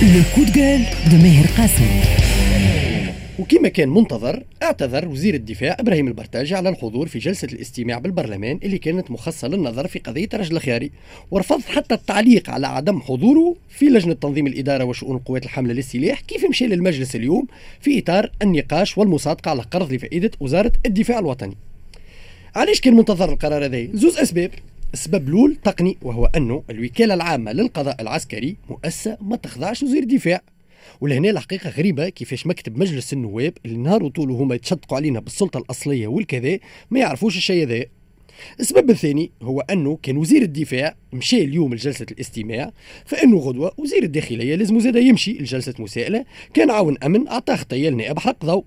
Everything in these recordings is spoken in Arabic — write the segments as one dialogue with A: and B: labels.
A: لو كود جال دو ماهر قاسم.
B: وكما كان منتظر، اعتذر وزير الدفاع إبراهيم البرتاجي على الحضور في جلسة الاستماع بالبرلمان اللي كانت مخصصة للنظر في قضية رجل الخياري، ورفض حتى التعليق على عدم حضوره في لجنة تنظيم الإدارة وشؤون القوات الحاملة للسلاح كيف مشى للمجلس اليوم في إطار النقاش والمصادقة على قرض لفائدة وزارة الدفاع الوطني. علاش كان منتظر القرار هذا؟ زوز أسباب. السبب الأول تقني، وهو أنه الوكالة العامة للقضاء العسكري مؤسسة ما تخضعش وزير الدفاع، ولهنا الحقيقة غريبة كيفاش مكتب مجلس النواب اللي نهار وطوله هما يتشدقوا علينا بالسلطة الأصلية والكذا ما يعرفوش الشيء ذا. السبب الثاني هو أنه كان وزير الدفاع مشى اليوم لجلسة الاستماع، فإنه غدوة وزير الداخلية لازم زاد يمشي لجلسة مساءلة، كان عاون أمن أعطاه خطية لنائب حق ضوء،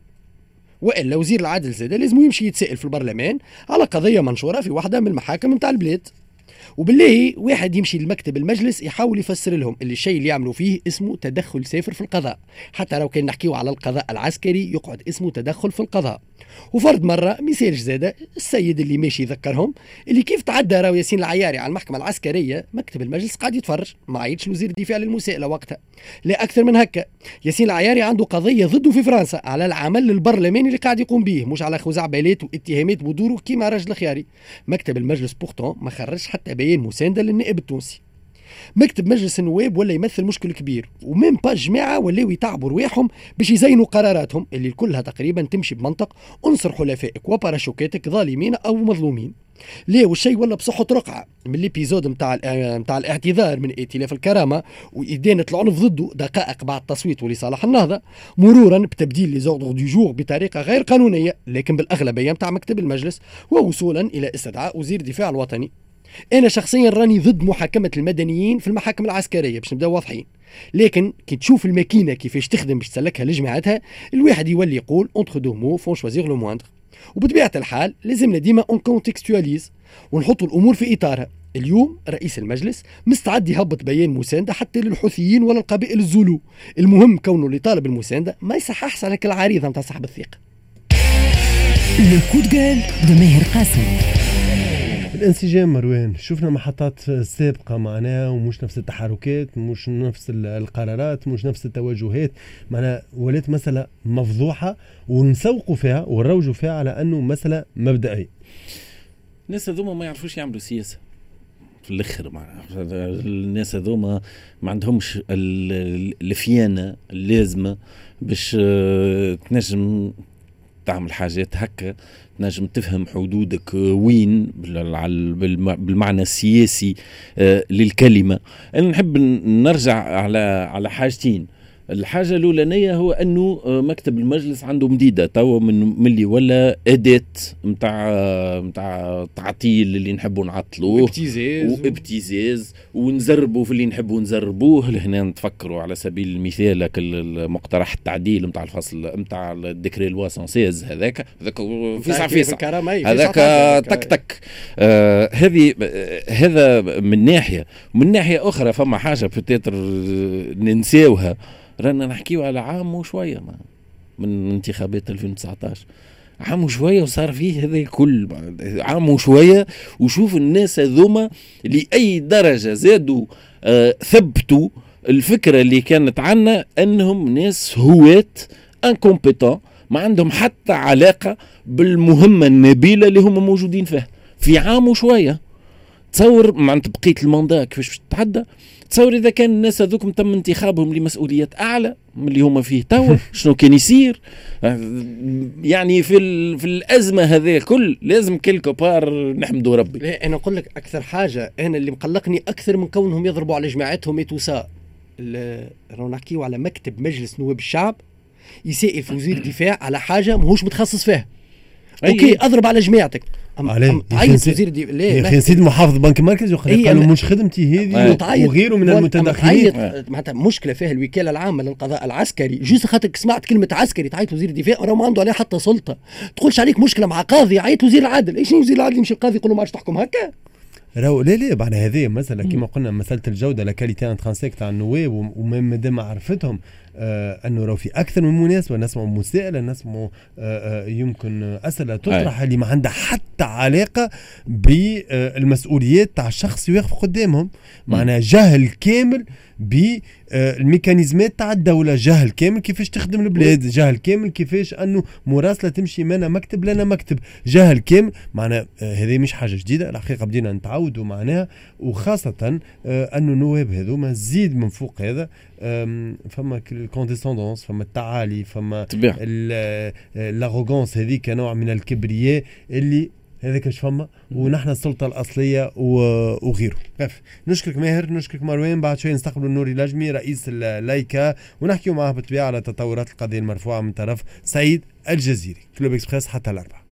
B: وإلا وزير العدل زاد لازم يمشي يتسائل في البرلمان على قضية منشورة في واحدة من المحاكم متاع البلاد. وبالله واحد يمشي لمكتب المجلس يحاول يفسر لهم اللي الشيء اللي يعملوا فيه اسمه تدخل سافر في القضاء، حتى لو كان نحكيو على القضاء العسكري يقعد اسمه تدخل في القضاء. وفرد مرة مثال زادة السيد اللي ماشي يذكرهم اللي كيف تعدى راو ياسين العياري على المحكمة العسكرية، مكتب المجلس قاعد يتفرج، ما عيطش وزير الدفاع للمساءلة وقتها. لا أكثر من هكا، ياسين العياري عنده قضية ضده في فرنسا على العمل البرلماني اللي قاعد يقوم به، مش على خزعبلات واتهامات بدوره كيما رجل الخياري. مكتب المجلس بورتون ما خرجش حتى بيان مساندة للنائب التونسي. مكتب مجلس النواب ولا يمثل مشكل كبير، ومين با جماعة ولاو يتعبوا رواحهم باش يزينوا قراراتهم اللي كلها تقريبا تمشي بمنطق انصر حلفائك وباراشوكاتك ظالمين او مظلومين. ليه والشيء ولا بصحة رقعة من الابيزود متاع الاعتذار من ائتلاف الكرامة وإدانة العنف ضده دقائق بعد تصويت لصالح النهضة، مرورا بتبديل لي زوردر دي جور بطريقة غير قانونية لكن بالأغلبية متاع مكتب المجلس، ووصولا إلى استدعاء وزير الدفاع الوطني. أنا شخصيا راني ضد محاكمة المدنيين في المحاكم العسكرية باش نبداو واضحين، لكن كي تشوف الماكينة كيفاش تخدم باش تسلكها لجماعتها، الواحد يولي يقول entre deux mots font choisir le moindre. وبطبيعة الحال لازمنا ديما اون كونتكستواليز ونحطوا الأمور في إطارها. اليوم رئيس المجلس مستعد يهبط بيان مساندة حتى للحوثيين ولا القبائل الزولو، المهم كونه اللي طالب المساندة ما يصححش على كل عريضة متاع صاحب الثقة.
A: لو كود جال دو ماهر قاسم.
C: الانسجام مروان، شفنا محطات سابقة معناها ومش نفس التحركات، مش نفس القرارات، مش نفس التوجهات، معناها ولات مسألة مفضوحة ونسوقوا فيها ونروجوا فيها على أنه مسألة مبدئية.
D: الناس هذوما ما يعرفوش يعملوا سياسة في الأخر، معناها الناس هذوما ما عندهمش الفيانة اللازمة باش تنجم تعمل حاجات هكا، تنجم تفهم حدودك وين بالمعنى السياسي للكلمة. أنا نحب نرجع على حاجتين. الحاجة الأولانية هو أنه مكتب المجلس عنده مديدة توا من اللي ولا أداة متاع تعطيل اللي نحبوا نعطلوه وابتزاز ونزربوا في اللي نحبوا نزربوه. هنا نتفكروا على سبيل المثال لك المقترح التعديل متاع الفصل متاع الديكري لوا 116 هذاك فيسع هذاك تك تك. هذا من ناحية. من ناحية أخرى فما حاجة بتاتر ننساوها، رانا نحكيو على عام وشوية من انتخابات 2019، عام وشوية وصار فيه هذا كل عام وشوية. وشوف الناس هذوما لأي درجة زادوا ثبتوا الفكرة اللي كانت عنا أنهم ناس هوات انكومبيتون ما عندهم حتى علاقة بالمهمة النبيلة اللي هم موجودين فيها في عام وشوية. تصور معناتها بقية المندا كيفاش تتعدى. تصور إذا كان الناس هذوك تم انتخابهم لمسؤوليات أعلى من اللي هم فيه توا شنو كان يصير. يعني في الأزمة هذه كل لازم كلكو بار نحمدوا ربي.
B: أنا أقول لك أكثر حاجة أنا اللي مقلقني أكثر من كونهم يضربوا على جماعتهم يتوسا، رانا نحكيو على مكتب مجلس نواب الشعب يسائل في وزير الدفاع على حاجة ماهوش متخصص فيها. أوكي أضرب على جماعتك
C: عيط وزير يا اخي سيد محافظ بنك المركزي قالوا مش خدمتي هذه وغيره من المتدخلين.
B: معناتها مشكله فيها الوكاله العامه للقضاء العسكري، جوز خاطرك سمعت كلمه عسكري تعيط وزير الدفاع وراه ما عنده عليه حتى سلطه. تقولش عليك مشكله مع قاضي عيط وزير العدل. ايش وزير العدل يمشي القاضي يقول له ما عادش تحكم هكا؟
C: لا بعد هذه مثلا كما قلنا مسألة الجودة لكاليتي انترانسيك تاع النواب ومادام عرفتهم أنه راه في أكثر من مناسبة نسمع مسائلة نسمع يمكن أسئلة تطرح اللي ما عندها حتى علاقة بالمسؤوليات تاع الشخص يوقف قدامهم. معناها جهل كامل بالميكانيزمات تاع الدولة، جهل كامل كيفاش تخدم البلاد، جهل كامل كيفاش أنه مراسلة تمشي من مكتب لنا مكتب، جهل كامل. معناها هذه مش حاجة جديدة الحقيقة، بدينا نتعودوا معناها، وخاصة أنه النواب هذوما زيد من فوق هذا فما الكونديسوندونس، فما التعالي، فما لاغوغونس، هذيك نوع من الكبرياء اللي هذاك اش فما، ونحن السلطة الأصلية وغيره. نشكرك ماهر، نشكرك مروان. بعد شوي نستقبل نوري لجمي رئيس اللايكا ونحكي معه بالطبيعة على تطورات القضية المرفوعة من طرف سعيد الجزيري. كلوب اكسبريس حتى الأربعة.